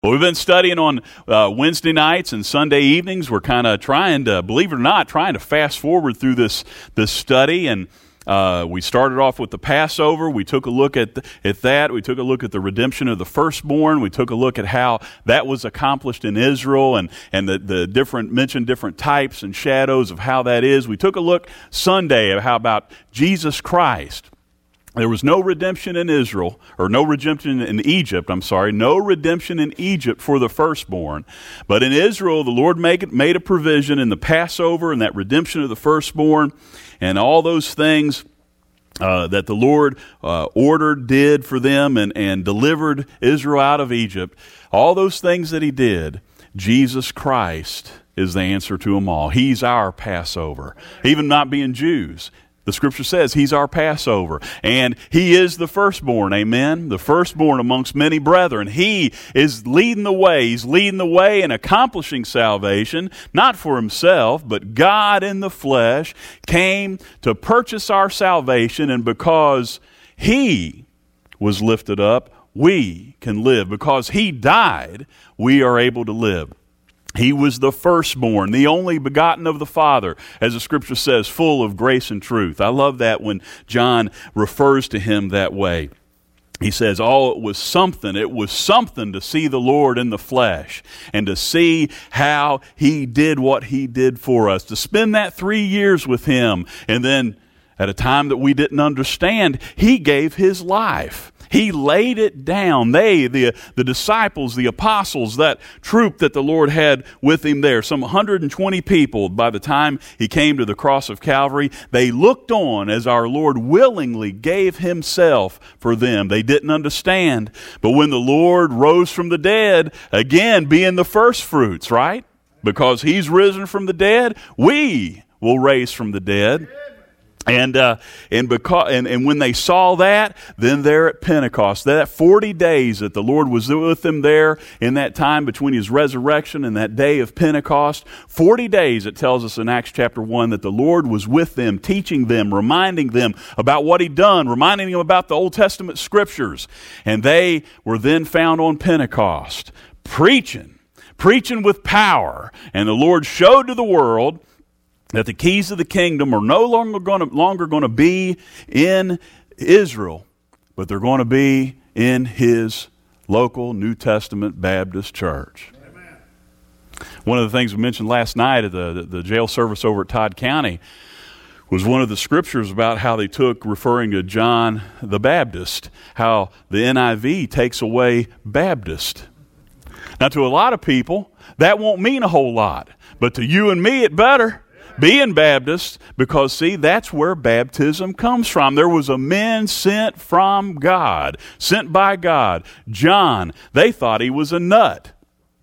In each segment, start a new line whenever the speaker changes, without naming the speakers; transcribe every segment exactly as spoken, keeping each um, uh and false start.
Well, we've been studying on uh, Wednesday nights and Sunday evenings. We're kind of trying to, believe it or not, trying to fast forward through this this study. And uh, we started off with the Passover. We took a look at, th- at that. We took a look at the redemption of the firstborn. We took a look at how that was accomplished in Israel and, and the, the different, mentioned different types and shadows of how that is. We took a look Sunday at how about Jesus Christ. There was no redemption in Israel, or no redemption in Egypt, I'm sorry, no redemption in Egypt for the firstborn. But in Israel, the Lord make it, made a provision in the Passover and that redemption of the firstborn and all those things uh, that the Lord uh, ordered, did for them and, and delivered Israel out of Egypt. All those things that he did, Jesus Christ is the answer to them all. He's our Passover, even not being Jews. The Scripture says He's our Passover, and He is the firstborn, amen? The firstborn amongst many brethren. He is leading the way. He's leading the way and accomplishing salvation, not for Himself, but God in the flesh came to purchase our salvation, and because He was lifted up, we can live. Because He died, we are able to live. He was the firstborn, the only begotten of the Father, as the Scripture says, full of grace and truth. I love that when John refers to Him that way. He says, oh, it was something. It was something to see the Lord in the flesh and to see how He did what He did for us, to spend that three years with Him. And then at a time that we didn't understand, He gave His life. He laid it down. They, the, the disciples, the apostles, that troop that the Lord had with Him there, some one hundred twenty people by the time He came to the cross of Calvary, they looked on as our Lord willingly gave Himself for them. They didn't understand. But when the Lord rose from the dead, again being the first fruits, right? Because He's risen from the dead, we will raise from the dead. And uh, and because and, and when they saw that, then there at Pentecost, that forty days that the Lord was with them there in that time between His resurrection and that day of Pentecost, forty days it tells us in Acts chapter one that the Lord was with them, teaching them, reminding them about what He'd done, reminding them about the Old Testament Scriptures. And they were then found on Pentecost, preaching, preaching with power. And the Lord showed to the world that the keys of the kingdom are no longer going to, longer going to be in Israel, but they're going to be in His local New Testament Baptist church. Amen. One of the things we mentioned last night at the, the jail service over at Todd County was one of the scriptures about how they took, referring to John the Baptist, how the N I V takes away Baptist. Now, to a lot of people, that won't mean a whole lot, but to you and me, it better. Being Baptist, because see, that's where baptism comes from. There was a man sent from God, sent by God. John, they thought he was a nut.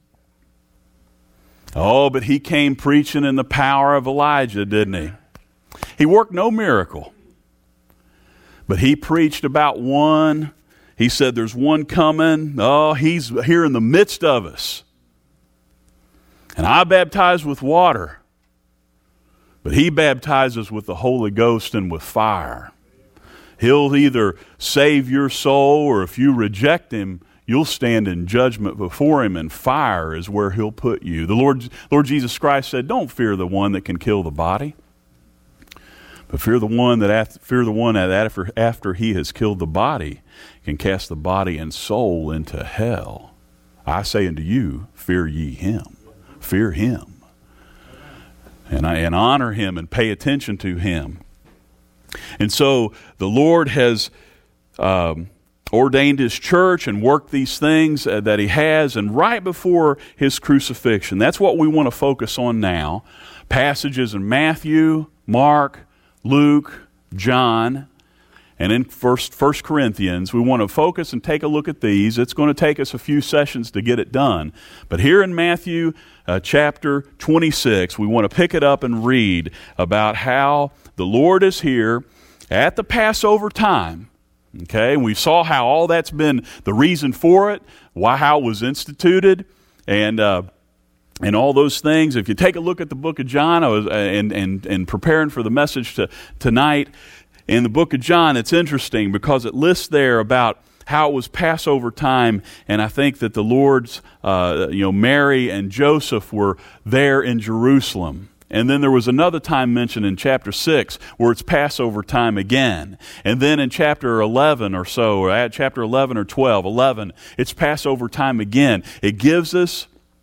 Oh, but he came preaching in the power of Elijah, didn't he? He worked no miracle, but he preached about one. He said, there's one coming. Oh, he's here in the midst of us. And I baptize with water. But He baptizes with the Holy Ghost and with fire. He'll either save your soul, or if you reject Him, you'll stand in judgment before Him, and fire is where He'll put you. The Lord, Lord Jesus Christ said, don't fear the one that can kill the body, but fear the one that after, fear the one that after, after he has killed the body can cast the body and soul into hell. I say unto you, fear ye Him. Fear Him. And, I, and honor Him and pay attention to Him. And so the Lord has um, ordained His church and worked these things uh, that He has. And right before His crucifixion, that's what we want to focus on now. Passages in Matthew, Mark, Luke, John, and in First, First Corinthians. We want to focus and take a look at these. It's going to take us a few sessions to get it done. But here in Matthew uh, chapter twenty-six, we want to pick it up and read about how the Lord is here at the Passover time. Okay, and we saw how all that's been the reason for it, why how it was instituted, and uh, and all those things. If you take a look at the book of John, I was uh, and and and preparing for the message to tonight. In the book of John, it's interesting because it lists there about how it was Passover time, and I think that the Lord's, uh, you know, Mary and Joseph were there in Jerusalem. And then there was another time mentioned in chapter six where it's Passover time again. And then in chapter eleven or so, or at chapter eleven or twelve, eleven, it's Passover time again. It gives us,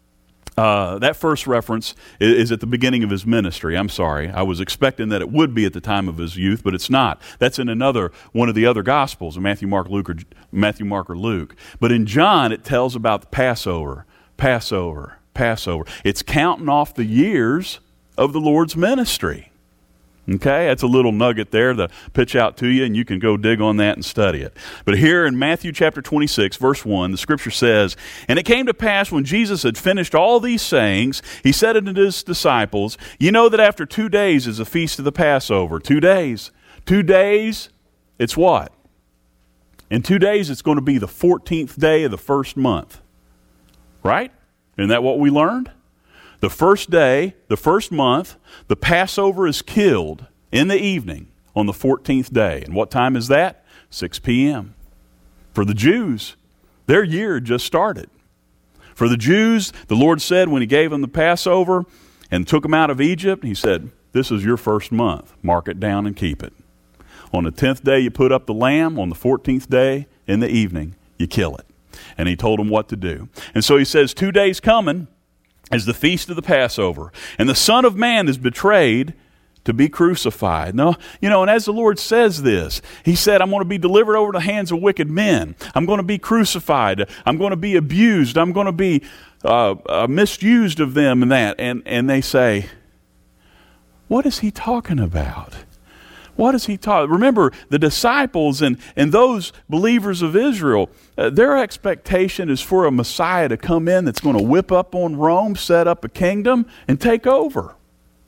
uh, that first reference is, is at the beginning of his ministry. I'm sorry. I was expecting that it would be at the time of his youth, but it's not. That's in another, one of the other Gospels, Matthew, Mark, Luke, or Matthew, Mark, or Luke. But in John, it tells about the Passover, Passover, Passover. It's counting off the years of the Lord's ministry. Okay, that's a little nugget there to pitch out to you, and you can go dig on that and study it. But here in Matthew chapter twenty-six, verse one, the scripture says, "And it came to pass when Jesus had finished all these sayings, he said unto his disciples, You know that after two days is the feast of the Passover." Two days. Two days, it's what? In two days, it's going to be the fourteenth day of the first month. Right? Isn't that what we learned? The first day, the first month, the Passover is killed in the evening on the fourteenth day. And what time is that? six p.m. For the Jews, their year just started. For the Jews, the Lord said when he gave them the Passover and took them out of Egypt, he said, this is your first month. Mark it down and keep it. On the tenth day, you put up the lamb. On the fourteenth day, in the evening, you kill it. And he told them what to do. And so he says, two days coming is the feast of the Passover. And the Son of Man is betrayed to be crucified. No, you know, and as the Lord says this, he said, I'm going to be delivered over to the hands of wicked men. I'm going to be crucified. I'm going to be abused. I'm going to be uh, uh, misused of them and that. And, and they say, what is he talking about? What is he talking? Remember, the disciples and, and those believers of Israel, uh, their expectation is for a Messiah to come in that's going to whip up on Rome, set up a kingdom, and take over.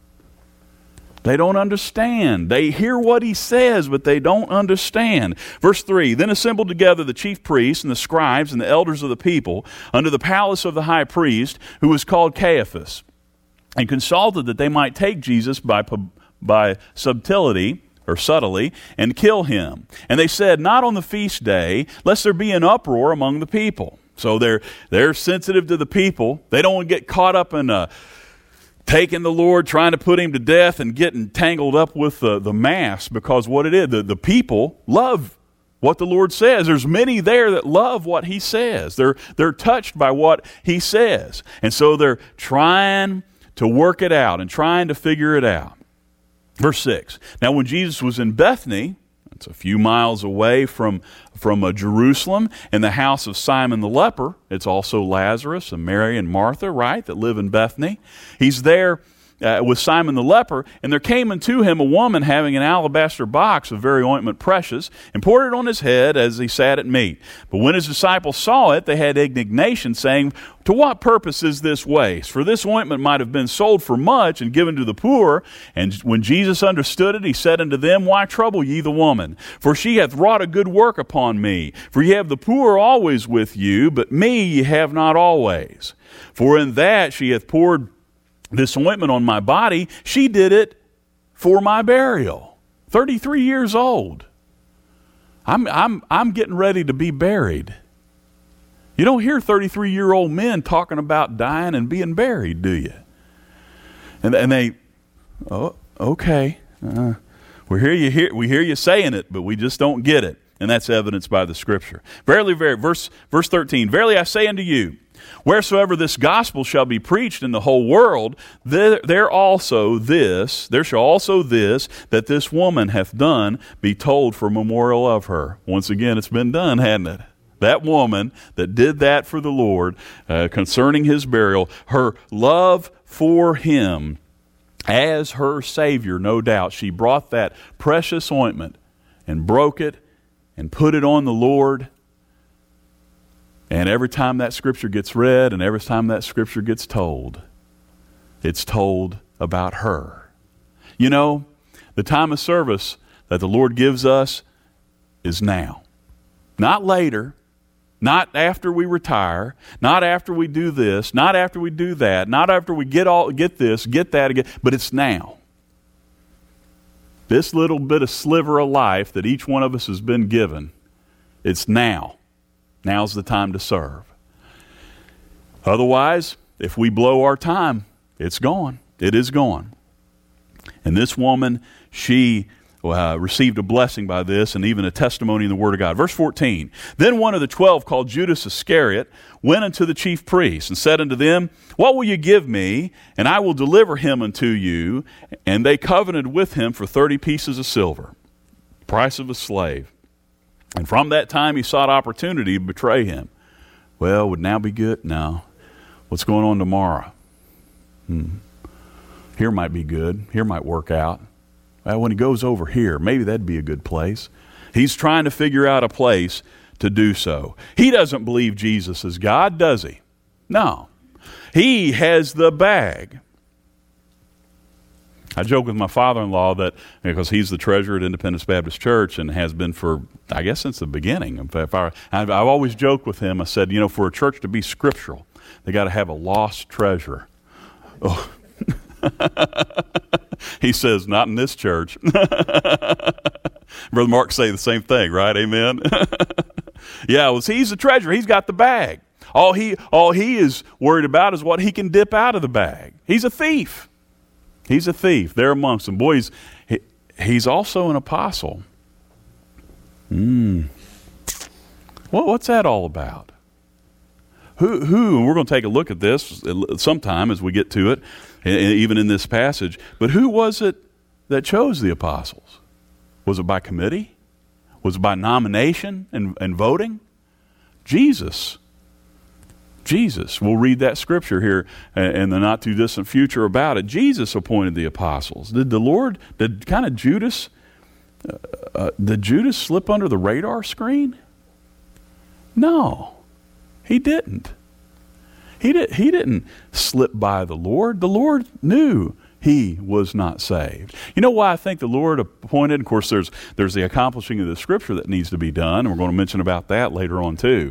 They don't understand. They hear what he says, but they don't understand. Verse three, then assembled together the chief priests and the scribes and the elders of the people under the palace of the high priest, who was called Caiaphas, and consulted that they might take Jesus by, by subtlety, or subtly, and kill him. And they said, not on the feast day, lest there be an uproar among the people. So they're they're sensitive to the people. They don't want to get caught up in uh, taking the Lord, trying to put him to death, and getting tangled up with the, the mass, because what it is, the, the people love what the Lord says. There's many there that love what he says. They're, they're touched by what he says. And so they're trying to work it out and trying to figure it out. Verse six, now when Jesus was in Bethany, it's a few miles away from, from uh, Jerusalem, in the house of Simon the leper, it's also Lazarus and Mary and Martha, right, that live in Bethany. He's there uh, with Simon the leper, and there came unto him a woman having an alabaster box of very ointment precious, and poured it on his head as he sat at meat. But when his disciples saw it, they had indignation, saying, to what purpose is this waste? For this ointment might have been sold for much and given to the poor. And when Jesus understood it, he said unto them, why trouble ye the woman? For she hath wrought a good work upon me. For ye have the poor always with you, but me ye have not always. For in that she hath poured this ointment on my body, she did it for my burial. thirty-three years old. I'm, I'm, I'm getting ready to be buried. You don't hear thirty-three-year-old men talking about dying and being buried, do you? And, and they, oh, okay. Uh, we hear you hear we hear you saying it, but we just don't get it, and that's evidenced by the Scripture. Verily, very verse verse thirteen. Verily I say unto you, wheresoever this gospel shall be preached in the whole world, there, there also this, there shall also this that this woman hath done be told for memorial of her. Once again, it's been done, hadn't it? That woman that did that for the Lord uh, concerning his burial, her love for him as her Savior, no doubt. She brought that precious ointment and broke it and put it on the Lord. And every time that scripture gets read and every time that scripture gets told, it's told about her. You know, the time of service that the Lord gives us is now. Not later. Not after we retire, not after we do this, not after we do that, not after we get all get this, get that again, but it's now. This little bit of sliver of life that each one of us has been given, it's now. Now's the time to serve. Otherwise, if we blow our time, it's gone. It is gone. And this woman, she uh, received a blessing by this and even a testimony in the Word of God. Verse fourteen, then one of the twelve, called Judas Iscariot, went unto the chief priests and said unto them, what will you give me, and I will deliver him unto you? And they covenanted with him for thirty pieces of silver, price of a slave. And from that time he sought opportunity to betray him. Well, would now be good? No. What's going on tomorrow? Hmm. Here might be good. Here might work out. Well, when he goes over here, maybe that'd be a good place. He's trying to figure out a place to do so. He doesn't believe Jesus is God, does he? No. He has the bag. I joke with my father-in-law that, because he's the treasurer at Independence Baptist Church and has been for, I guess, since the beginning. If I, I've, I've always joked with him. I said, you know, for a church to be scriptural, they got to have a lost treasurer. Oh. He says, not in this church. Brother Mark say the same thing, right? Amen. Yeah, well, see, he's the treasurer. He's got the bag. All he, all he is worried about is what he can dip out of the bag. He's a thief. He's a thief. They're amongst them. Boys, he, he's also an apostle. Hmm. Well, what's that all about? Who, who, and we're going to take a look at this sometime as we get to it, even in this passage, but who was it that chose the apostles? Was it by committee? Was it by nomination and, and voting? Jesus. Jesus. We'll read that scripture here in the not too distant future about it. Jesus appointed the apostles. Did the Lord, did kind of Judas, uh, uh, did Judas slip under the radar screen? No. He didn't. He, did, he didn't slip by the Lord. The Lord knew he was not saved. You know why I think the Lord appointed? Of course, there's, there's the accomplishing of the scripture that needs to be done, and we're going to mention about that later on too.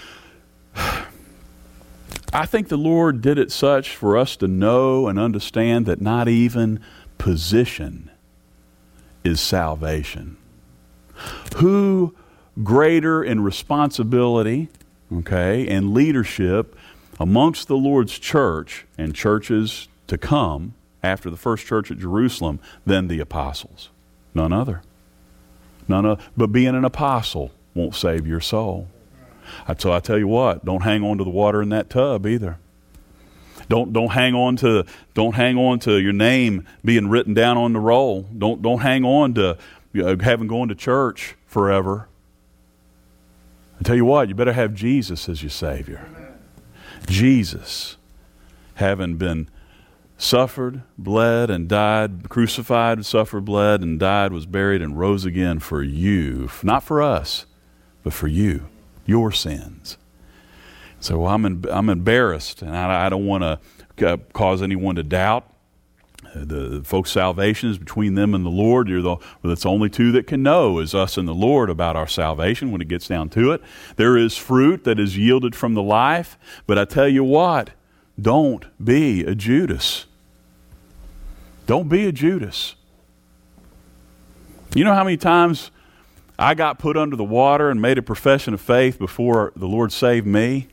I think the Lord did it such for us to know and understand that not even position is salvation. Who greater in responsibility, okay, and leadership amongst the Lord's church and churches to come after the first church at Jerusalem than the apostles? None other. None other. But being an apostle won't save your soul. So I tell you what, don't hang on to the water in that tub either. Don't don't hang on to don't hang on to your name being written down on the roll. Don't don't hang on to, you know, having gone to church forever. I tell you what, you better have Jesus as your Savior. Amen. Jesus, having been suffered, bled, and died, crucified, suffered, bled, and died, was buried, and rose again for you, not for us, but for you. Your sins. So I'm in, I'm embarrassed, and I, I don't want to cause anyone to doubt. The folks' salvation is between them and the Lord. You're the, well, that's the only two that can know is us and the Lord about our salvation when it gets down to it. There is fruit that is yielded from the life, but I tell you what, don't be a Judas. Don't be a Judas. You know how many times I got put under the water and made a profession of faith before the Lord saved me?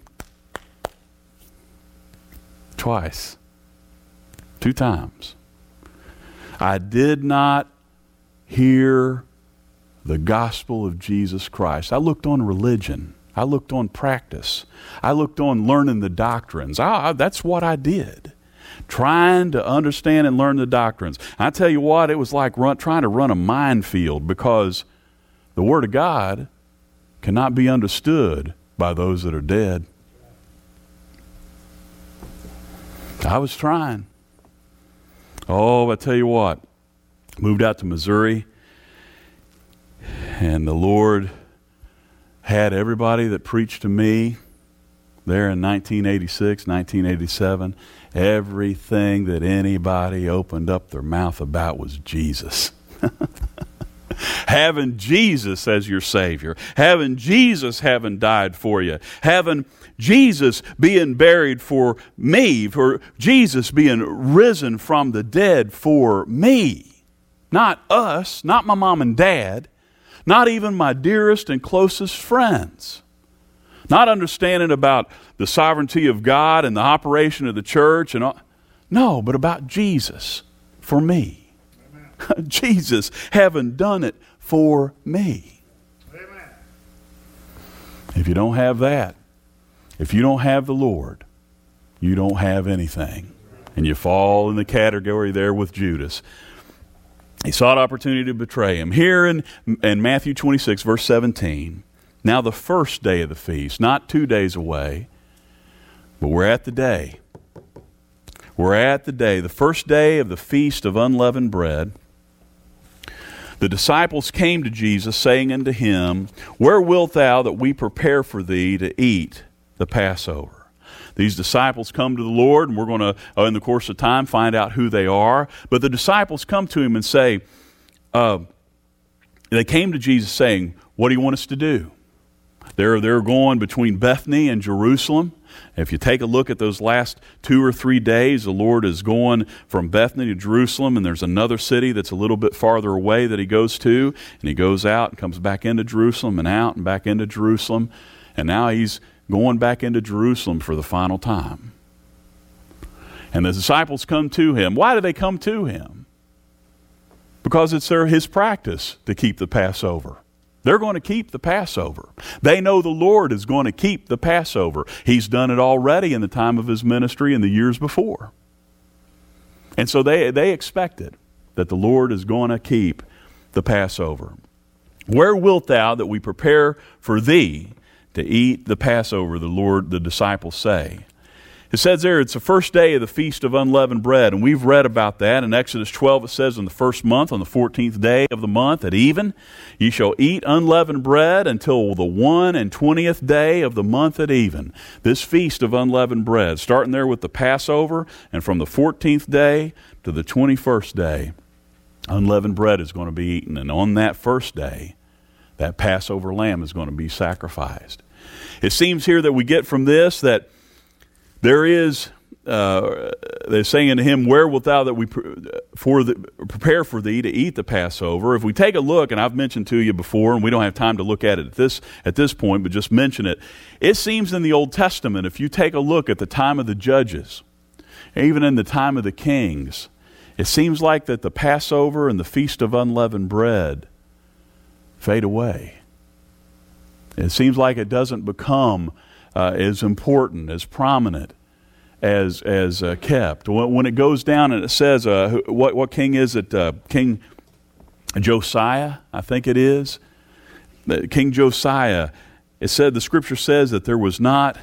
Twice. Two times. I did not hear the gospel of Jesus Christ. I looked on religion. I looked on practice. I looked on learning the doctrines. I, I, that's what I did. Trying to understand and learn the doctrines. I tell you what, it was like run, trying to run a minefield, because the Word of God cannot be understood by those that are dead. I was trying. Oh, I tell you what, moved out to Missouri, and the Lord had everybody that preached to me there in nineteen eighty-six, nineteen eighty-seven. Everything that anybody opened up their mouth about was Jesus. Having Jesus as your Savior, having Jesus having died for you, having Jesus being buried for me, for Jesus being risen from the dead for me. Not us, not my mom and dad, not even my dearest and closest friends, Not understanding about the sovereignty of God and the operation of the church and all. No, but about Jesus for me. Jesus having done it for me. Amen. If you don't have that, if you don't have the Lord, you don't have anything. And you fall in the category there with Judas. He sought opportunity to betray him. Here in, in Matthew twenty-six, verse seventeen, now the first day of the feast, not two days away, but we're at the day. We're at the day, the first day of the feast of unleavened bread. The disciples came to Jesus, saying unto him, where wilt thou that we prepare for thee to eat the Passover? These disciples come to the Lord, and we're going to, uh, in the course of time, find out who they are. But the disciples come to him and say, uh, they came to Jesus saying, what do you want us to do? They're, they're going between Bethany and Jerusalem. If you take a look at those last two or three days, the Lord is going from Bethany to Jerusalem, and there's another city that's a little bit farther away that he goes to, and he goes out and comes back into Jerusalem and out and back into Jerusalem, and now he's going back into Jerusalem for the final time. And the disciples come to him. Why do they come to him? Because it's their, his practice to keep the Passover. They're going to keep the Passover. They know the Lord is going to keep the Passover. He's done it already in the time of his ministry and the years before. And so they, they expected that the Lord is going to keep the Passover. Where wilt thou that we prepare for thee to eat the Passover, the Lord, the disciples say. It says there, it's the first day of the Feast of Unleavened Bread, and we've read about that. In Exodus twelve, it says, in the first month, on the fourteenth day of the month, at even, ye shall eat unleavened bread until the one and twentieth day of the month at even. This Feast of Unleavened Bread, starting there with the Passover, and from the fourteenth day to the twenty-first day, unleavened bread is going to be eaten. And on that first day, that Passover lamb is going to be sacrificed. It seems here that we get from this that there is, uh, they're saying unto him, where wilt thou that we pre- for the, prepare for thee to eat the Passover? If we take a look, and I've mentioned to you before, and we don't have time to look at it at this, at this point, but just mention it. It seems in the Old Testament, if you take a look at the time of the judges, even in the time of the kings, it seems like that the Passover and the Feast of Unleavened Bread fade away. It seems like it doesn't become Uh, as important, as prominent, as as uh, kept. When it goes down and it says, uh, what what king is it? Uh, King Josiah, I think it is. King Josiah. It said, the Scripture says that there was not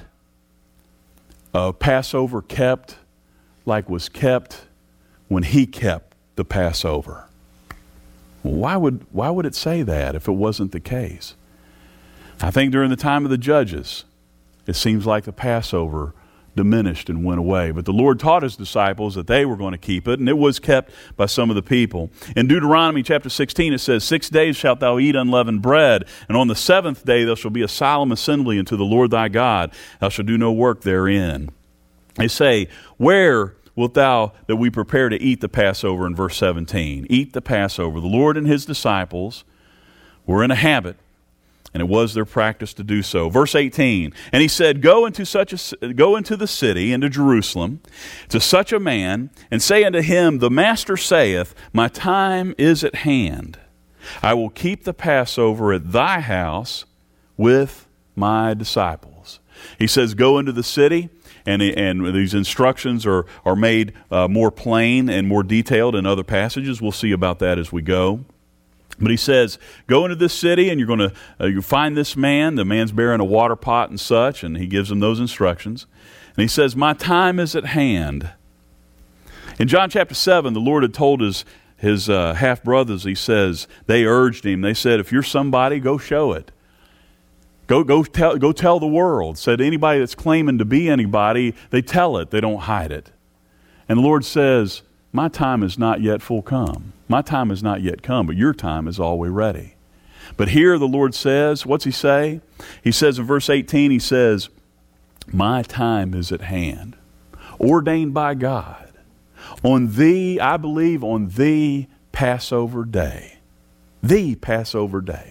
a Passover kept like was kept when he kept the Passover. Well, why would why would it say that if it wasn't the case? I think during the time of the judges, it seems like the Passover diminished and went away. But the Lord taught his disciples that they were going to keep it, and it was kept by some of the people. In Deuteronomy chapter sixteen, it says, Six days shalt thou eat unleavened bread, and on the seventh day there shall be a solemn assembly unto the Lord thy God. Thou shalt do no work therein. They say, where wilt thou that we prepare to eat the Passover in verse seventeen? Eat the Passover. The Lord and his disciples were in a habit, and it was their practice to do so. Verse eighteen, and he said, Go into such a go into the city, into Jerusalem, to such a man, and say unto him, The Master saith, My time is at hand. I will keep the Passover at thy house with my disciples. He says, Go into the city, and and these instructions are are made uh, more plain and more detailed in other passages. We'll see about that as we go. But he says, go into this city, and you're going to uh, you find this man. The man's bearing a water pot and such, and he gives them those instructions. And he says, my time is at hand. In John chapter seven, the Lord had told his, his uh, half-brothers, he says, they urged him. They said, if you're somebody, go show it. Go, go, tell, go tell the world. Said anybody that's claiming to be anybody, they tell it. They don't hide it. And the Lord says, my time is not yet full come. My time has not yet come, but your time is always ready. But here the Lord says, what's he say? He says in verse eighteen, he says, my time is at hand, ordained by God. On thee, I believe on the Passover day, the Passover day.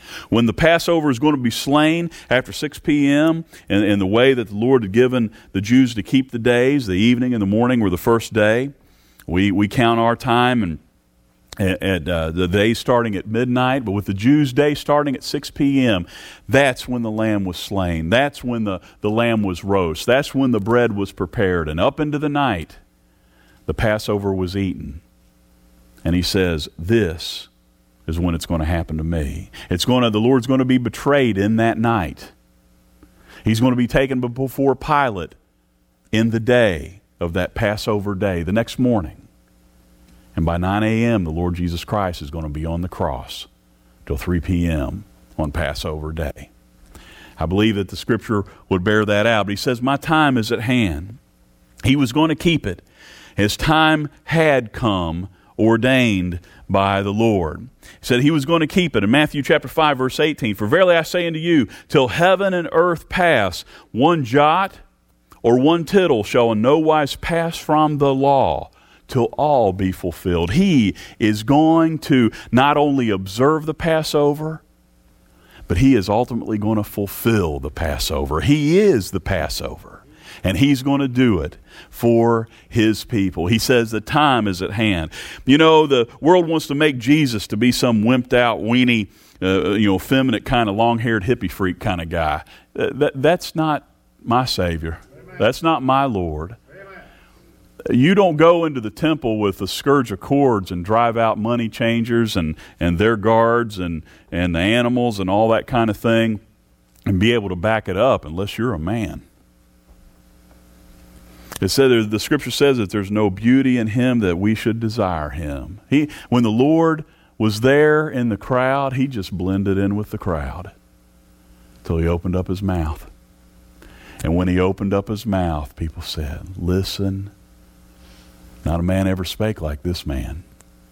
When the Passover is going to be slain after six p.m., and, and the way that the Lord had given the Jews to keep the days, the evening and the morning were the first day. We we count our time and at, at uh, the day starting at midnight, but with the Jews' day starting at six p.m., that's when the lamb was slain. That's when the, the lamb was roast. That's when the bread was prepared. And up into the night, the Passover was eaten. And he says, this is when it's going to happen to me. It's going to, the Lord's going to be betrayed in that night. He's going to be taken before Pilate in the day of that Passover day, the next morning. And by nine a.m., the Lord Jesus Christ is going to be on the cross till three p.m. on Passover day. I believe that the Scripture would bear that out. But he says, my time is at hand. He was going to keep it. His time had come, ordained by the Lord. He said he was going to keep it. In Matthew chapter five, verse eighteen, for verily I say unto you, till heaven and earth pass, one jot or one tittle shall in no wise pass from the law, till all be fulfilled. He is going to not only observe the Passover, but he is ultimately going to fulfill the Passover. He is the Passover, and he's going to do it for his people. He says the time is at hand. You know, the world wants to make Jesus to be some wimped out, weenie, uh, you know, effeminate kind of long-haired hippie freak kind of guy. Uh, that, that's not my Savior. Amen. That's not my Lord. You don't go into the temple with a scourge of cords and drive out money changers and, and their guards and, and the animals and all that kind of thing and be able to back it up unless you're a man. It said, the Scripture says that there's no beauty in him that we should desire him. He, when the Lord was there in the crowd, he just blended in with the crowd till he opened up his mouth. And when he opened up his mouth, people said, listen, not a man ever spake like this man.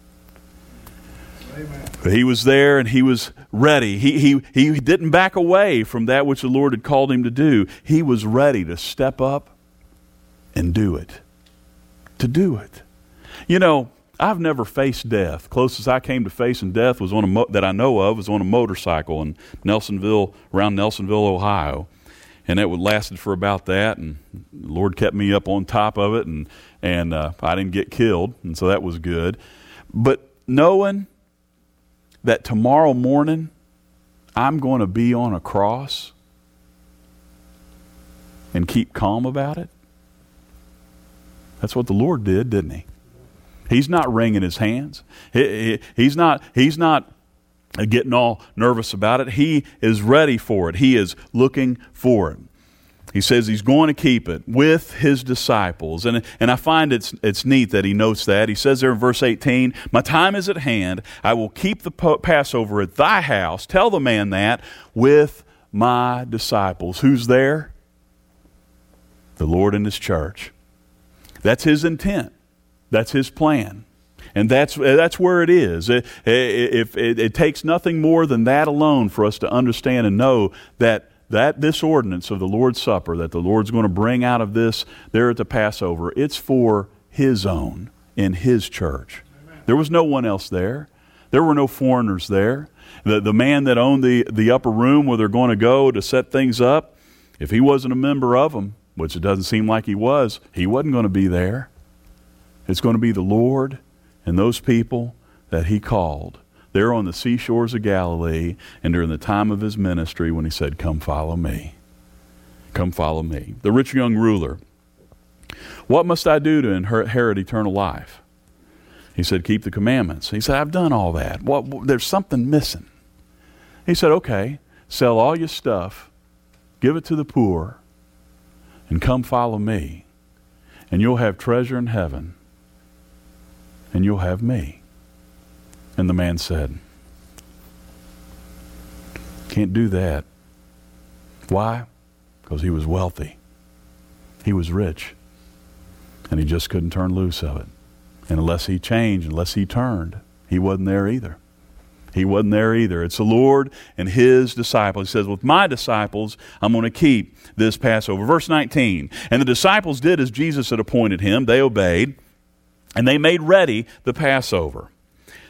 Amen. But he was there and he was ready. He, he, he didn't back away from that which the Lord had called him to do. He was ready to step up and do it. To do it. You know, I've never faced death. Closest I came to facing death was on a mo- that I know of was on a motorcycle in Nelsonville, around Nelsonville, Ohio. And it lasted for about that, and the Lord kept me up on top of it, and and uh, I didn't get killed, and so that was good. But knowing that tomorrow morning I'm going to be on a cross and keep calm about it, that's what the Lord did, didn't he? He's not wringing his hands. He, he, he's not. He's not. Getting all nervous about it. He is ready for it. He is looking for it. He says he's going to keep it with his disciples. And, and I find it's, it's neat that he notes that. He says there in verse eighteen, my time is at hand. I will keep the Passover at thy house. Tell the man that with my disciples. Who's there? The Lord and his church. That's his intent. That's his plan. And that's that's where it is. It, it, it, it takes nothing more than that alone for us to understand and know that, that this ordinance of the Lord's Supper that the Lord's going to bring out of this there at the Passover, it's for his own in his church. Amen. There was no one else there. There were no foreigners there. The, the man that owned the, the upper room where they're going to go to set things up, if he wasn't a member of them, which it doesn't seem like he was, he wasn't going to be there. It's going to be the Lord and those people that he called. They're on the seashores of Galilee, and during the time of his ministry when he said, come follow me. Come follow me. The rich young ruler. What must I do to inherit eternal life? He said, keep the commandments. He said, I've done all that. Well, there's something missing. He said, okay, sell all your stuff, give it to the poor, and come follow me, and you'll have treasure in heaven. And you'll have me. And the man said, can't do that. Why? Because he was wealthy. He was rich. And he just couldn't turn loose of it. And unless he changed, unless he turned, he wasn't there either. He wasn't there either. It's the Lord and his disciples. He says, with my disciples, I'm going to keep this Passover. Verse nineteen, and the disciples did as Jesus had appointed him. They obeyed. And they made ready the Passover.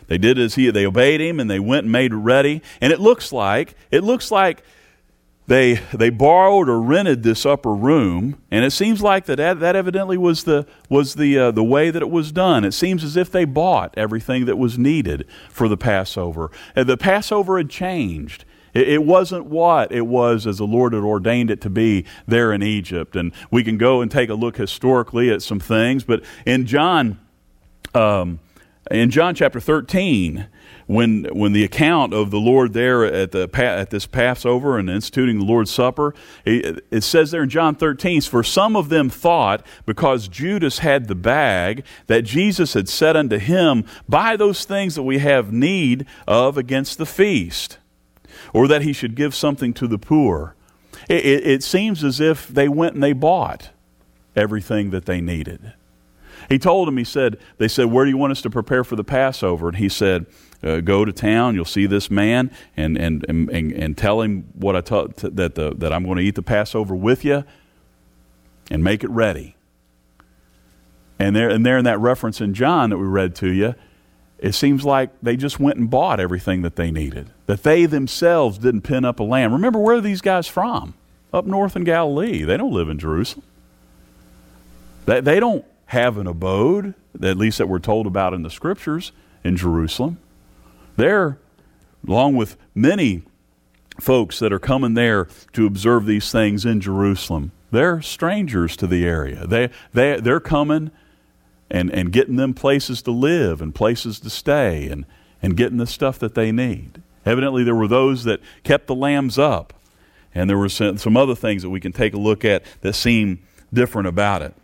They did as he, they obeyed him, and they went and made ready. And it looks like, it looks like they they borrowed or rented this upper room, and it seems like that that evidently was the was the uh, the way that it was done. It seems as if they bought everything that was needed for the Passover. And the Passover had changed. It, it wasn't what it was as the Lord had ordained it to be there in Egypt. And we can go and take a look historically at some things, but in John. Um, In John chapter thirteen, when when the account of the Lord there at the at this Passover and instituting the Lord's Supper, it, it says there in John thirteen, for some of them thought, because Judas had the bag, that Jesus had said unto him, buy those things that we have need of against the feast, or that he should give something to the poor. It, it, it seems as if they went and they bought everything that they needed. He told them, he said, they said, where do you want us to prepare for the Passover? And he said, uh, go to town, you'll see this man, and and and, and, and tell him what I t- t- that the that I'm going to eat the Passover with you, and make it ready. And there and there in that reference in John that we read to you, it seems like they just went and bought everything that they needed. That they themselves didn't pin up a lamb. Remember, where are these guys from? Up north in Galilee. They don't live in Jerusalem. They they don't have an abode, at least that we're told about in the Scriptures, in Jerusalem. They're, along with many folks that are coming there to observe these things in Jerusalem, they're strangers to the area. They, they, they're coming and, and getting them places to live and places to stay and, and getting the stuff that they need. Evidently, there were those that kept the lambs up, and there were some, some other things that we can take a look at that seem different about it.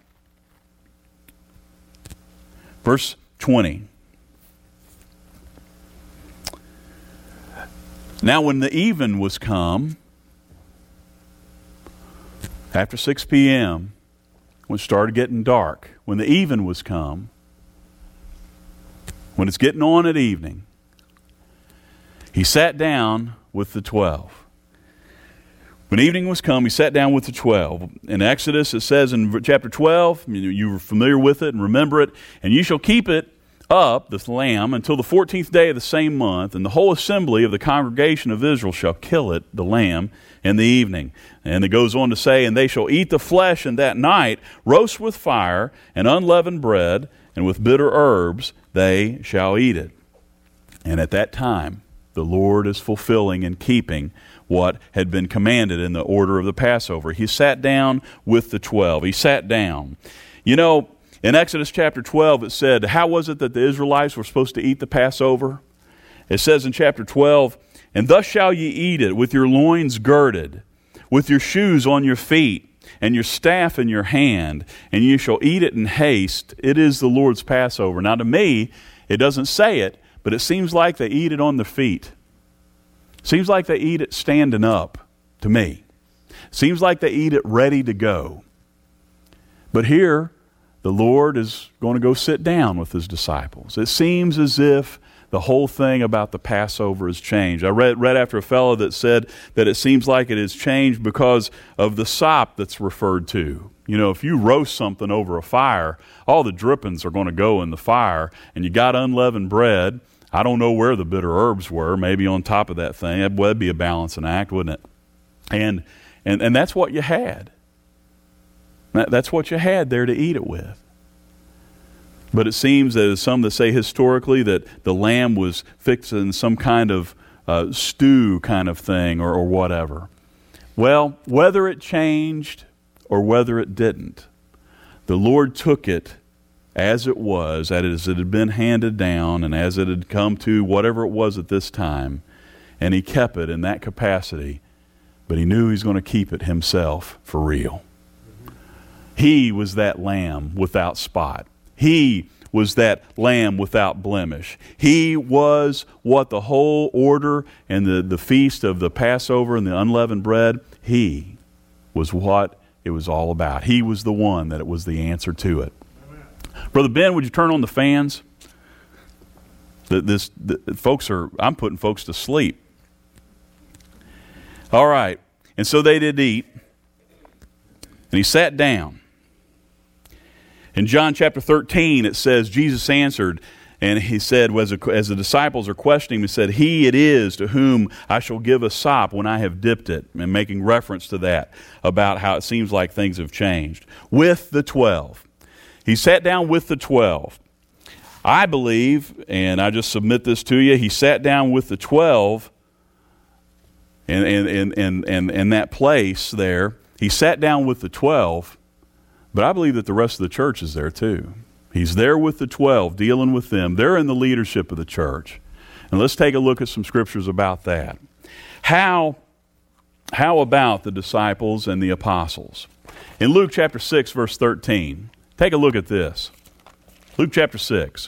Verse twenty. Now when the even was come, after six p.m., when it started getting dark, when the even was come, when it's getting on at evening, he sat down with the twelve. When evening was come, he sat down with the twelve. In Exodus, it says in chapter twelve, you were familiar with it and remember it, and you shall keep it up, the lamb, until the fourteenth day of the same month, and the whole assembly of the congregation of Israel shall kill it, the lamb, in the evening. And it goes on to say, and they shall eat the flesh in that night, roast with fire, and unleavened bread, and with bitter herbs they shall eat it. And at that time, the Lord is fulfilling and keeping what had been commanded in the order of the Passover. He sat down with the twelve. He sat down. You know, in Exodus chapter twelve, it said, how was it that the Israelites were supposed to eat the Passover? It says in chapter twelve, and thus shall ye eat it, with your loins girded, with your shoes on your feet, and your staff in your hand, and you shall eat it in haste. It is the Lord's Passover. Now to me, it doesn't say it, but it seems like they eat it on their feet. Seems like they eat it standing up, to me. Seems like they eat it ready to go. But here, the Lord is going to go sit down with his disciples. It seems as if the whole thing about the Passover has changed. I read, read after a fellow that said that it seems like it has changed because of the sop that's referred to. You know, if you roast something over a fire, all the drippings are going to go in the fire, and you got unleavened bread. I don't know where the bitter herbs were, maybe on top of that thing. That would be a balancing act, wouldn't it? And and, and that's what you had. That, that's what you had there to eat it with. But it seems that some that say historically that the lamb was fixed in some kind of uh, stew kind of thing or, or whatever. Well, whether it changed or whether it didn't, the Lord took it as it was, as it had been handed down, and as it had come to whatever it was at this time, and he kept it in that capacity, but he knew he was going to keep it himself for real. He was that lamb without spot. He was that lamb without blemish. He was what the whole order and the, the feast of the Passover and the unleavened bread, he was what it was all about. He was the one that it was the answer to it. Brother Ben, would you turn on the fans? The, this the, folks are. I'm putting folks to sleep. All right, and so they did eat, and he sat down. In John chapter thirteen, it says, Jesus answered And he said, as, a, as the disciples are questioning him, he said, he it is to whom I shall give a sop when I have dipped it. And making reference to that, about how it seems like things have changed. With the twelve. He sat down with the twelve. I believe, and I just submit this to you, he sat down with the twelve in, in, in, in, in, in that place there. He sat down with the twelve, but I believe that the rest of the church is there too. He's there with the twelve, dealing with them. They're in the leadership of the church. And let's take a look at some scriptures about that. How, how about the disciples and the apostles? In Luke chapter six, verse thirteen, take a look at this. Luke chapter six.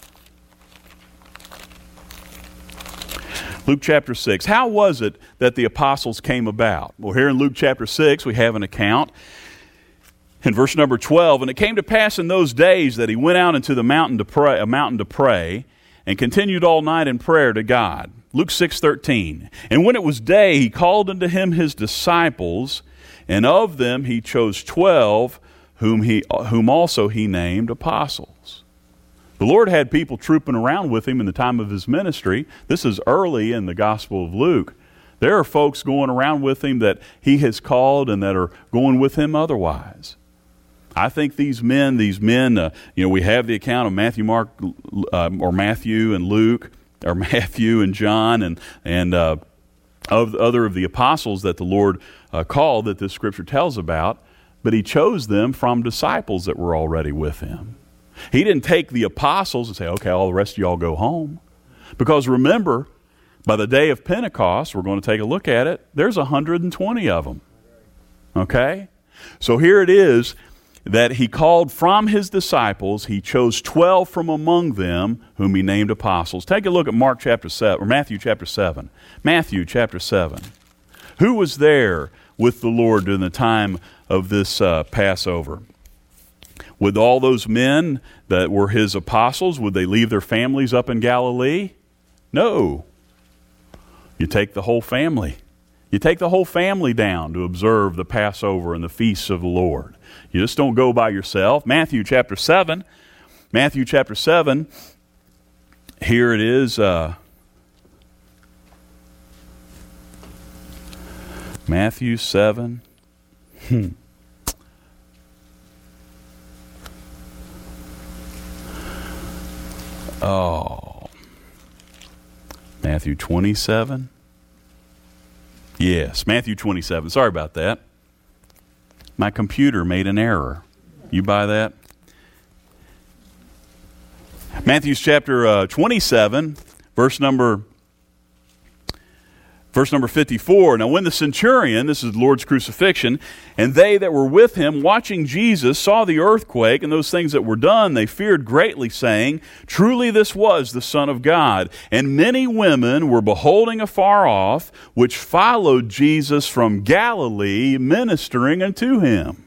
Luke chapter six. How was it that the apostles came about? Well, here in Luke chapter six, we have an account. In verse number twelve, and it came to pass in those days that he went out into the mountain to pray, a mountain to pray, and continued all night in prayer to God. Luke six thirteen. And when it was day, he called unto him his disciples, and of them he chose twelve, whom he whom also he named apostles. The Lord had people trooping around with him in the time of his ministry. This is early in the Gospel of Luke. There are folks going around with him that he has called and that are going with him otherwise. I think these men, these men, uh, you know, we have the account of Matthew, Mark, uh, or Matthew and Luke, or Matthew and John, and and uh, of other of the apostles that the Lord uh, called that this scripture tells about. But he chose them from disciples that were already with him. He didn't take the apostles and say, okay, all the rest of y'all go home. Because remember, by the day of Pentecost, we're going to take a look at it, there's one hundred twenty of them. Okay? So here it is that he called from his disciples, he chose twelve from among them, whom he named apostles. Take a look at Mark chapter seven, or Matthew chapter seven. Matthew chapter seven. Who was there with the Lord during the time of this uh, Passover? Would all those men that were his apostles, would they leave their families up in Galilee? No. You take the whole family. You take the whole family down to observe the Passover and the feasts of the Lord. You just don't go by yourself. Matthew chapter seven. Matthew chapter seven. Here it is. Uh, Matthew seven. Hmm. Oh. Matthew twenty-seven. Yes, Matthew twenty-seven. Sorry about that. My computer made an error. You buy that? Matthew chapter uh, twenty-seven, verse number verse number fifty-four. Now when the centurion, this is the Lord's crucifixion, and they that were with him watching Jesus saw the earthquake and those things that were done, they feared greatly, saying, truly this was the Son of God. And many women were beholding afar off, which followed Jesus from Galilee, ministering unto him.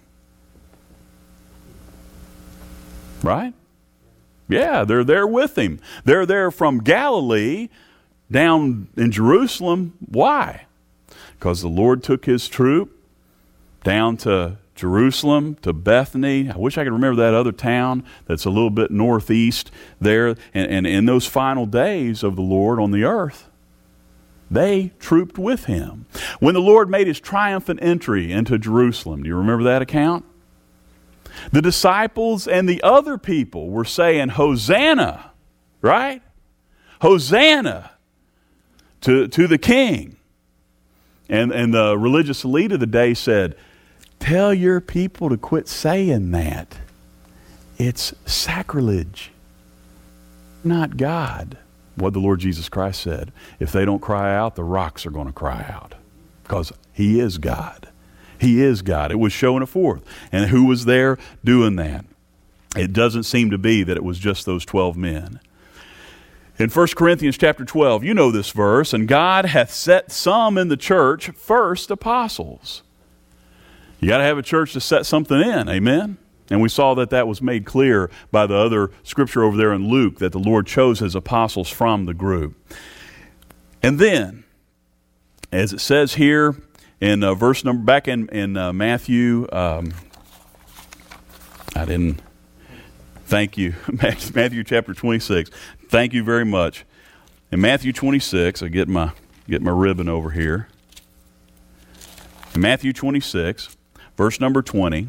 Right? Yeah, they're there with him. They're there from Galilee down in Jerusalem. Why? Because the Lord took his troop down to Jerusalem, to Bethany. I wish I could remember that other town that's a little bit northeast there. And, and in those final days of the Lord on the earth, they trooped with him. When the Lord made his triumphant entry into Jerusalem, do you remember that account? The disciples and the other people were saying, Hosanna, right? Hosanna to, to the King. And, and the religious elite of the day said, tell your people to quit saying that. It's sacrilege. Not God. What the Lord Jesus Christ said. If they don't cry out, the rocks are going to cry out. Because he is God. He is God. It was showing it forth. And who was there doing that? It doesn't seem to be that it was just those twelve men. In First Corinthians chapter twelve, you know this verse, and God hath set some in the church, first apostles. You got to have a church to set something in, amen? And we saw that that was made clear by the other scripture over there in Luke, that the Lord chose his apostles from the group. And then, as it says here in uh, verse number, back in, in uh, Matthew, um, I didn't... Thank you. Matthew chapter twenty-six. Thank you very much. In Matthew twenty-six, I get my get my ribbon over here. In Matthew twenty-six, verse number twenty.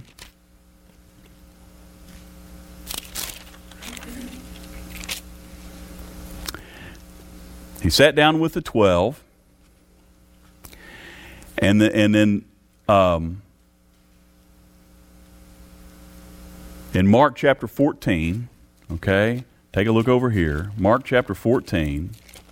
He sat down with the twelve, and the, and then um, in Mark chapter fourteen, okay, take a look over here. Mark chapter fourteen.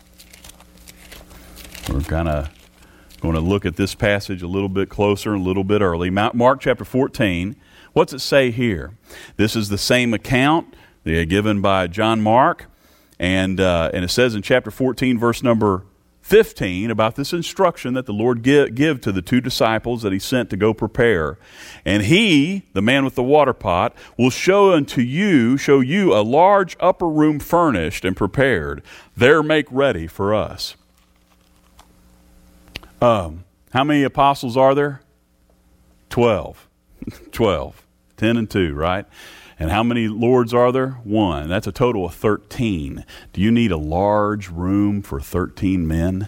We're kind of going to look at this passage a little bit closer, a little bit early. Mark chapter fourteen. What's it say here? This is the same account given by John Mark. And uh, and it says in chapter fourteen, verse number fifteen, about this instruction that the Lord give, give to the two disciples that he sent to go prepare. And he, the man with the water pot, will show unto you, show you a large upper room furnished and prepared. There make ready for us. Um, how many apostles are there? Twelve. Twelve. Ten and two, right? And how many lords are there? One. That's a total of thirteen. Do you need a large room for thirteen men?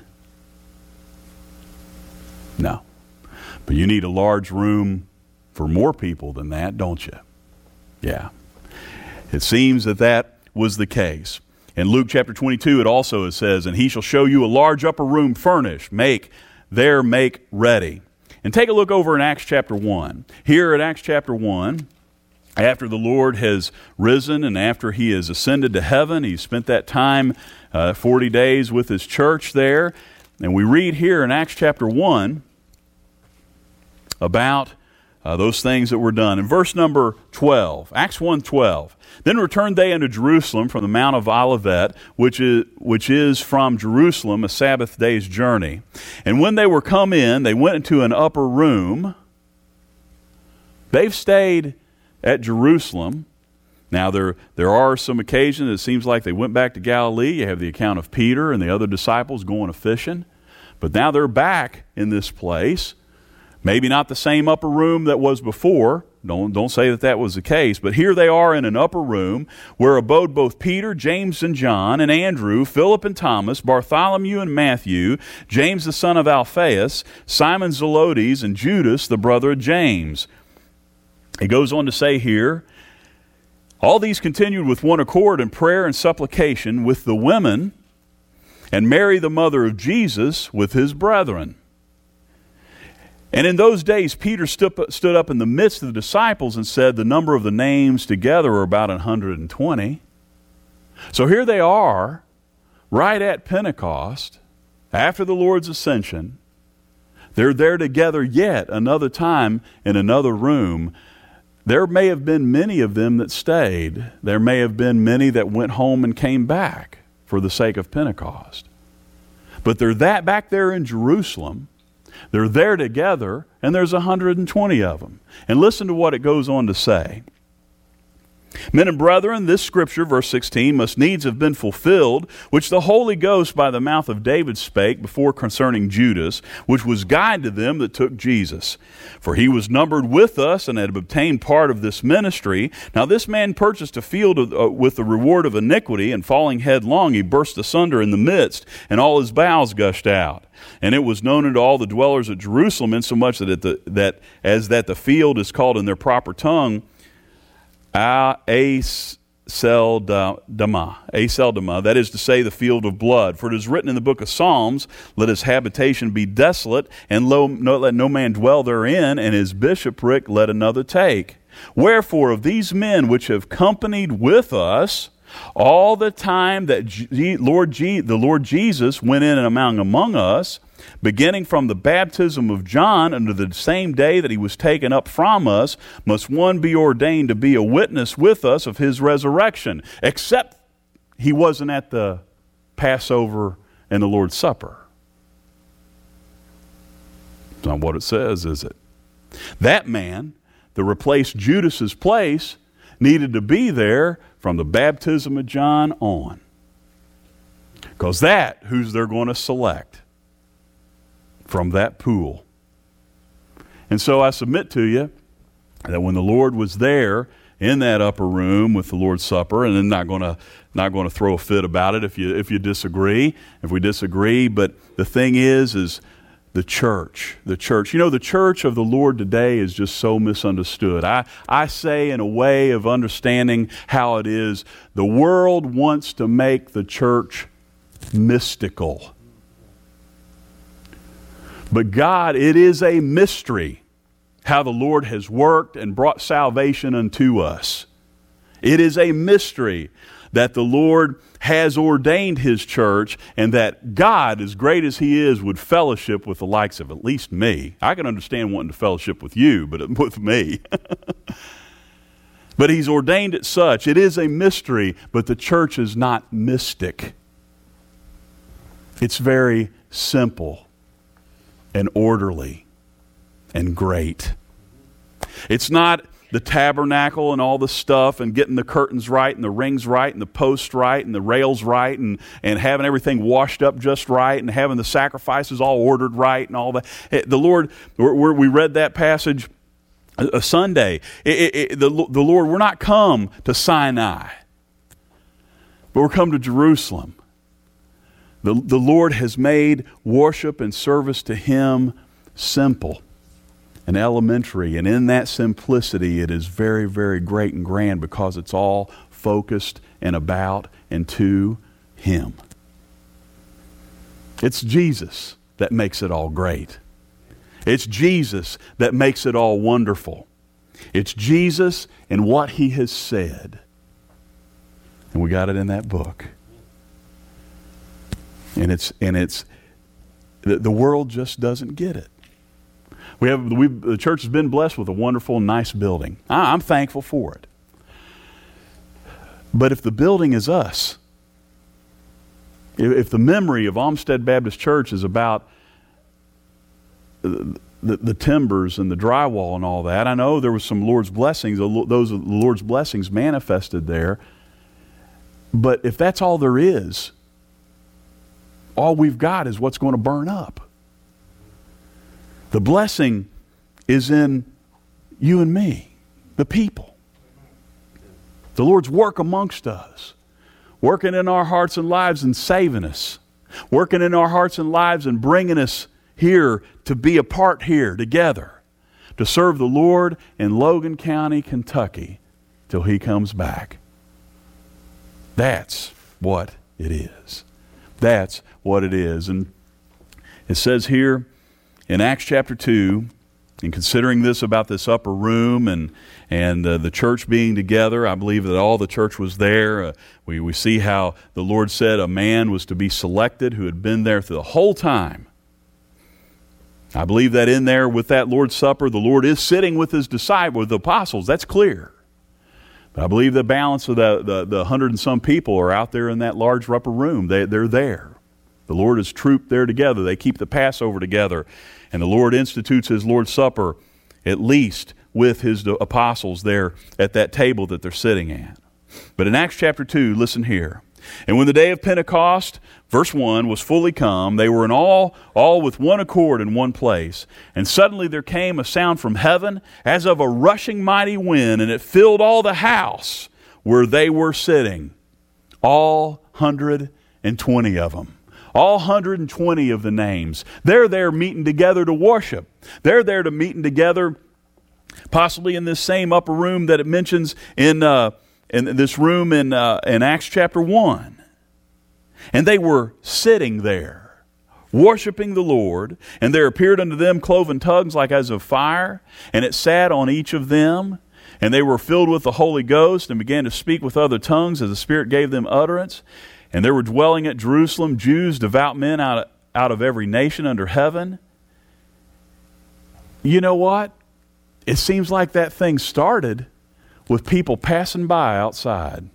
No. But you need a large room for more people than that, don't you? Yeah. It seems that that was the case. In Luke chapter twenty-two, it also says, and he shall show you a large upper room furnished. Make, there make ready. And take a look over in Acts chapter one. Here at Acts chapter one, after the Lord has risen and after he has ascended to heaven, he spent that time, uh, forty days with his church there. And we read here in Acts chapter one about uh, those things that were done. In verse number twelve, Acts one twelve, then returned they unto Jerusalem from the Mount of Olivet, which is, which is from Jerusalem a Sabbath day's journey. And when they were come in, they went into an upper room. They've stayed at Jerusalem. Now there there are some occasions it seems like they went back to Galilee. You have the account of Peter and the other disciples going a fishing. But now they're back in this place. Maybe not the same upper room that was before. Don't, don't say that that was the case. But here they are in an upper room where abode both Peter, James and John, and Andrew, Philip and Thomas, Bartholomew and Matthew, James the son of Alphaeus, Simon Zelotes, and Judas the brother of James. He goes on to say here, all these continued with one accord in prayer and supplication with the women, and Mary the mother of Jesus with his brethren. And in those days Peter stood up in the midst of the disciples and said, the number of the names together are about one hundred twenty. So here they are, right at Pentecost, after the Lord's ascension. They're there together yet another time in another room. There may have been many of them that stayed. There may have been many that went home and came back for the sake of Pentecost. But they're that back there in Jerusalem. They're there together, and there's one hundred twenty of them. And listen to what it goes on to say. Men and brethren, this scripture, verse sixteen, must needs have been fulfilled, which the Holy Ghost by the mouth of David spake before concerning Judas, which was guide to them that took Jesus. For he was numbered with us and had obtained part of this ministry. Now this man purchased a field of, uh, with the reward of iniquity, and falling headlong, he burst asunder in the midst, and all his bowels gushed out. And it was known unto all the dwellers at Jerusalem, insomuch that, it, the, that as that the field is called in their proper tongue, Aceldama, Aceldama, that is to say, the field of blood. For it is written in the book of Psalms, let his habitation be desolate, and lo, no, let no man dwell therein, and his bishopric let another take. Wherefore, of these men which have companied with us all the time that G- Lord G- the Lord Jesus went in and among among us, beginning from the baptism of John unto the same day that he was taken up from us, must one be ordained to be a witness with us of his resurrection, except he wasn't at the Passover and the Lord's Supper. It's not what it says, is it? That man that replaced Judas's place needed to be there from the baptism of John on. Because that, who's they're going to select from that pool. And so I submit to you that when the Lord was there in that upper room with the Lord's Supper, and I'm not going to not going to throw a fit about it if you if you disagree, if we disagree. But the thing is, is the church, the church. You know, the church of the Lord today is just so misunderstood. I, I say in a way of understanding how it is, the world wants to make the church mystical. But God, it is a mystery how the Lord has worked and brought salvation unto us. It is a mystery that the Lord has ordained His church, and that God, as great as He is, would fellowship with the likes of at least me. I can understand wanting to fellowship with you, but with me. But He's ordained it such. It is a mystery, but the church is not mystic. It's very simple and orderly and great. It's not the tabernacle and all the stuff and getting the curtains right and the rings right and the posts right and the rails right and, and having everything washed up just right and having the sacrifices all ordered right and all that. The Lord, we're, we read that passage a Sunday. It, it, it, the, the Lord, we're not come to Sinai, but we're come to Jerusalem. The, the Lord has made worship and service to Him simple and elementary, and in that simplicity it is very, very great and grand because it's all focused and about and to Him. It's Jesus that makes it all great. It's Jesus that makes it all wonderful. It's Jesus and what He has said. And we got it in that book. And it's and it's the, the world just doesn't get it. We have we the church has been blessed with a wonderful, nice building. I, I'm thankful for it. But if the building is us, if, if the memory of Olmsted Baptist Church is about the, the, the timbers and the drywall and all that, I know there was some Lord's blessings. Those are the Lord's blessings manifested there. But if that's all there is, all we've got is what's going to burn up. The blessing is in you and me, the people. The Lord's work amongst us, working in our hearts and lives and saving us, working in our hearts and lives and bringing us here to be a part here together, to serve the Lord in Logan County, Kentucky, till He comes back. That's what it is. That's what it is. And it says here in Acts chapter two, in considering this about this upper room and and uh, the church being together, I believe that all the church was there. Uh, we, we see how the Lord said a man was to be selected who had been there through the whole time. I believe that in there with that Lord's Supper, the Lord is sitting with His disciples, with the apostles. That's clear. But I believe the balance of the, the, the hundred and some people are out there in that large upper room. They, they're there. The Lord is trooped there together. They keep the Passover together. And the Lord institutes His Lord's Supper at least with His apostles there at that table that they're sitting at. But in Acts chapter two, listen here. And when the day of Pentecost, verse one, was fully come, they were in all, all with one accord in one place. And suddenly there came a sound from heaven as of a rushing mighty wind, and it filled all the house where they were sitting. All hundred and twenty of them. All one hundred twenty of the names. They're there meeting together to worship. They're there to meeting together possibly in this same upper room that it mentions in uh, in this room in, uh, in Acts chapter one. And they were sitting there, worshiping the Lord, and there appeared unto them cloven tongues like as of fire, and it sat on each of them. And they were filled with the Holy Ghost and began to speak with other tongues as the Spirit gave them utterance. And there were dwelling at Jerusalem Jews, devout men out of, out of every nation under heaven. You know what? It seems like that thing started with people passing by outside.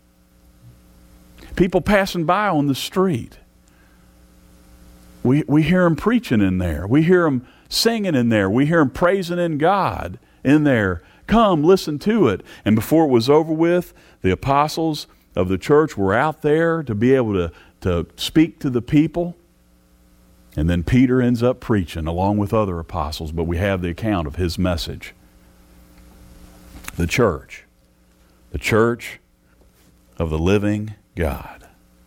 People passing by on the street. We, we hear them preaching in there. We hear them singing in there. We hear them praising in God in there. Come, listen to it. And before it was over with, the apostles of the church were out there to be able to, to speak to the people. And then Peter ends up preaching along with other apostles, but we have the account of his message. The church. the church of the living God.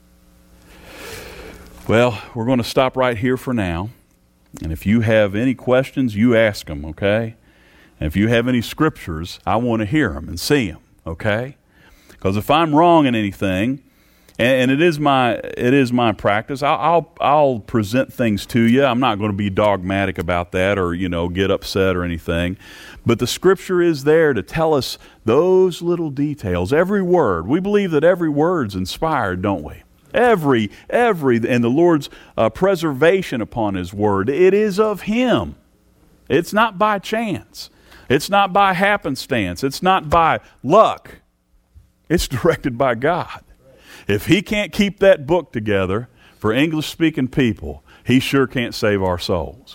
Well, we're going to stop right here for now. And if you have any questions, you ask them, okay? And if you have any scriptures, I want to hear them and see them, okay? Because if I'm wrong in anything, and, and it is my it is my practice, I'll, I'll I'll present things to you. I'm not going to be dogmatic about that, or you know get upset or anything. But the Scripture is there to tell us those little details. Every word, we believe that every word's inspired, don't we? Every every and the Lord's uh, preservation upon His Word, it is of Him. It's not by chance. It's not by happenstance. It's not by luck. It's directed by God. If He can't keep that book together for English-speaking people, He sure can't save our souls.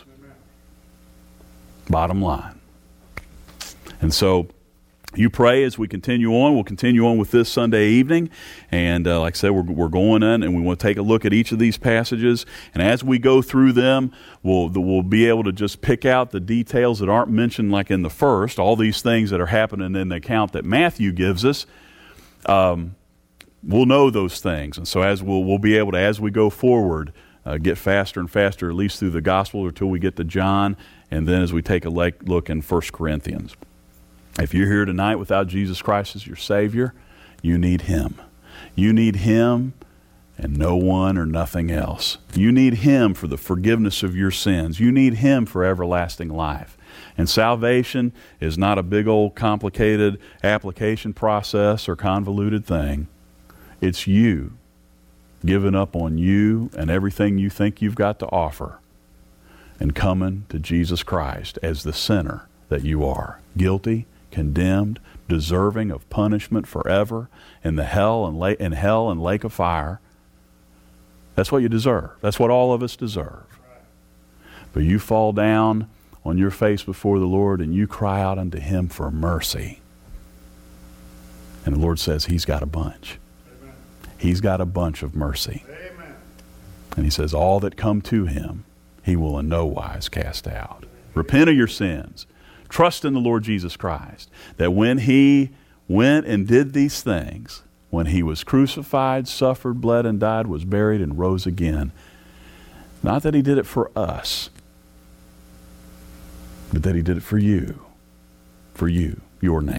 Bottom line. And so you pray as we continue on. We'll continue on with this Sunday evening. And uh, like I said, we're, we're going in and we want to take a look at each of these passages. And as we go through them, we'll, we'll be able to just pick out the details that aren't mentioned like in the first, all these things that are happening in the account that Matthew gives us. Um, we'll know those things. And so as we'll, we'll be able to, as we go forward, uh, get faster and faster, at least through the gospel until we get to John. And then as we take a look in First Corinthians. If you're here tonight without Jesus Christ as your Savior, you need Him. You need Him and no one or nothing else. You need Him for the forgiveness of your sins. You need Him for everlasting life. And salvation is not a big old complicated application process or convoluted thing. It's you giving up on you and everything you think you've got to offer and coming to Jesus Christ as the sinner that you are. Guilty, condemned, deserving of punishment forever in the hell and la- in hell and lake of fire. That's what you deserve. That's what all of us deserve. But you fall down on your face before the Lord and you cry out unto Him for mercy. And the Lord says He's got a bunch. Amen. He's got a bunch of mercy. Amen. And He says all that come to Him, He will in no wise cast out. Repent of your sins. Trust in the Lord Jesus Christ, that when He went and did these things, when He was crucified, suffered, bled, and died, was buried, and rose again, not that He did it for us, but that He did it for you, for you, your name.